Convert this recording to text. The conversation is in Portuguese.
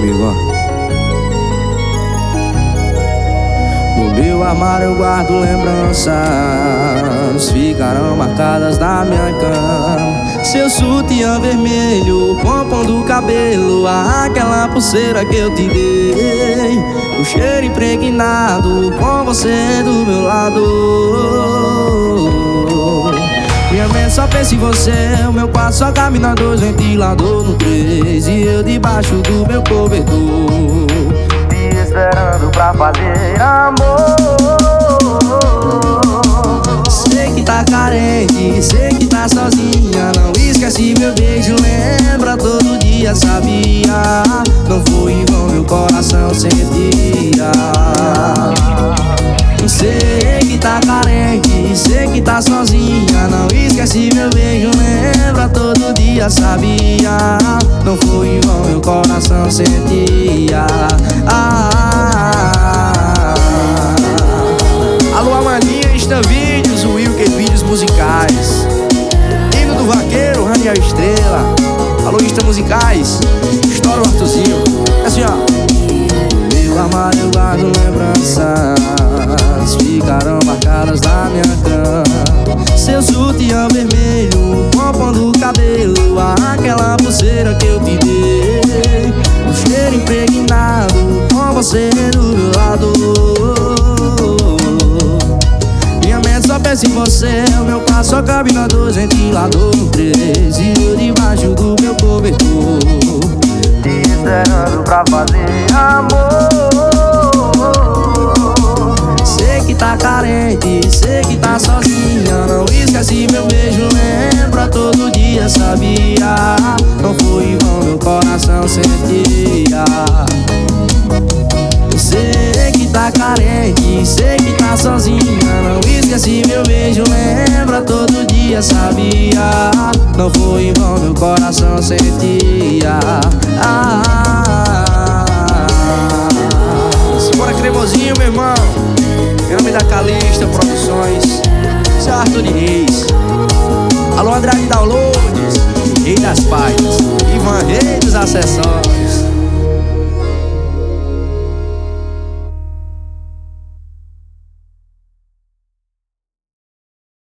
comigo, ó. No meu armário eu guardo lembranças, ficarão marcadas na minha cama. Seu sutiã vermelho, pompom do cabelo, aquela pulseira que eu te dei, o cheiro impregnado com você do meu lado. Minha mente só pensa em você, o meu quarto só cabe na 2, ventilador no 3 e eu debaixo do meu cobertor, te esperando pra fazer amor. Sei que tá carente, sei que tá sozinha, não esquece meu beijo, lembra todo dia, sabia? Não foi em vão, meu coração sentia. Sei que tá carente, sei que tá sozinha, não esquece meu beijo, lembra todo dia, sabia? Não foi em vão, meu coração sentia. Alô, Amaninha, Insta Vídeos, Wilker Vídeos Musicais, Hino do Vaqueiro, Raniel Estrela. Alô, Insta Musicais, estoura o Arthurzinho. É assim, ó. Meu armário eu guardo lembranças, ficarão marcadas na minha cama. Seu sutiã vermelho, pompom do cabelo, aquela pulseira que eu te dei, o cheiro impregnado com você do meu lado. Minha mente só pensa em você, o meu quarto só cabe na 2, ventilador no 3 e eu debaixo do meu cobertor, te esperando pra fazer amor. Sei que tá carente, sei que tá sozinha, não esquece meu beijo, lembra todo dia, sabia? Não foi em vão, meu coração sentia. Sei que tá carente, sei que tá sozinha, não esquece meu beijo, lembra todo dia, sabia? Não foi em vão, meu coração sentia. Bora, Cremosinho, meu irmão. Em nome da Calista Produções, seu Arthur de Reis. Alô, Andrade Downloads, Rei das Páginas, Ivan Rei dos Acessórios.